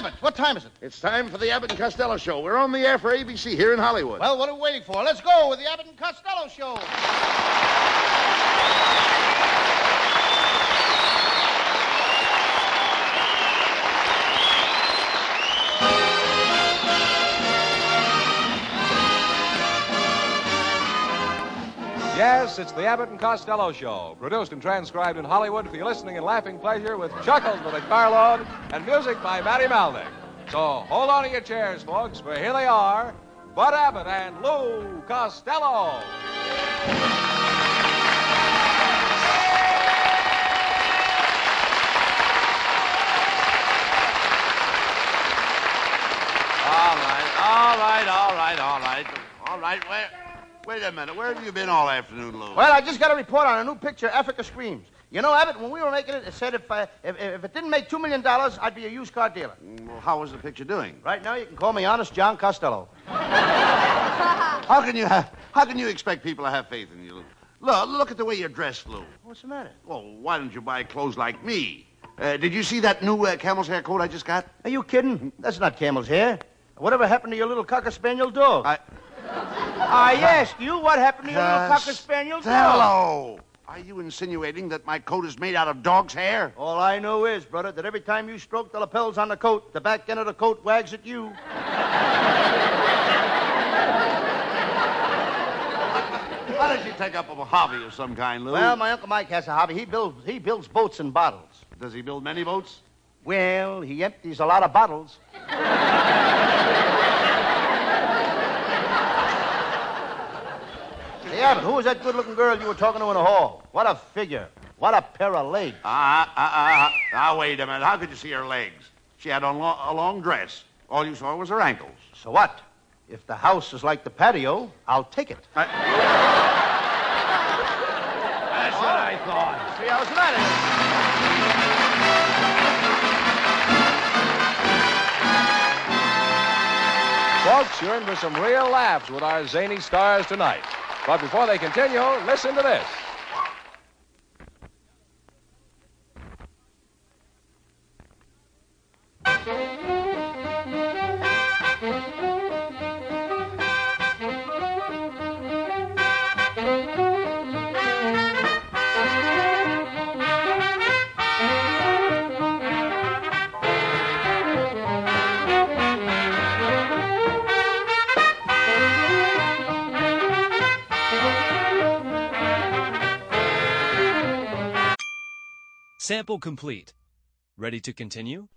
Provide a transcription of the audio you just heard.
Abbott, what time is it? It's time for the Abbott and Costello Show. We're on the air for ABC here in Hollywood. Well, what are we waiting for? Let's go with the Abbott and Costello Show. Yes, it's the Abbott and Costello Show, produced and transcribed in Hollywood for your listening and laughing pleasure with chuckles by the carload and music by Matty Malnick. So hold on to your chairs, folks, for here they are, Bud Abbott and Lou Costello. All right. Wait a minute. Where have you been all afternoon, Lou? Well, I just got a report on a new picture, Africa Screams. You know, Abbott, when we were making it, it said if it didn't make $2 million, I'd be a used car dealer. Well, how was the picture doing? Right now, you can call me Honest John Costello. How can you expect people to have faith in you, Lou? Look at the way you're dressed, Lou. What's the matter? Well, why don't you buy clothes like me? Did you see that new camel's hair coat I just got? Are you kidding? That's not camel's hair. Whatever happened to your little Cocker Spaniel dog? I asked you what happened to your little Cocker Spaniel dog. Hello. Are you insinuating that my coat is made out of dog's hair? All I know is, brother, that every time you stroke the lapels on the coat, the back end of the coat wags at you. Why don't you take up a hobby of some kind, Lou? Well, my Uncle Mike has a hobby. He builds boats and bottles. Does he build many boats? Well, he empties a lot of bottles. Hey, Abbott, who was that good-looking girl you were talking to in the hall? What a figure. What a pair of legs. Wait a minute. How could you see her legs? She had on a long dress. All you saw was her ankles. So what? If the house is like the patio, I'll take it. That's what I thought. See, I was mad at Folks, you're in for some real laughs with our zany stars tonight. But before they continue, listen to this. Sample complete. Ready to continue?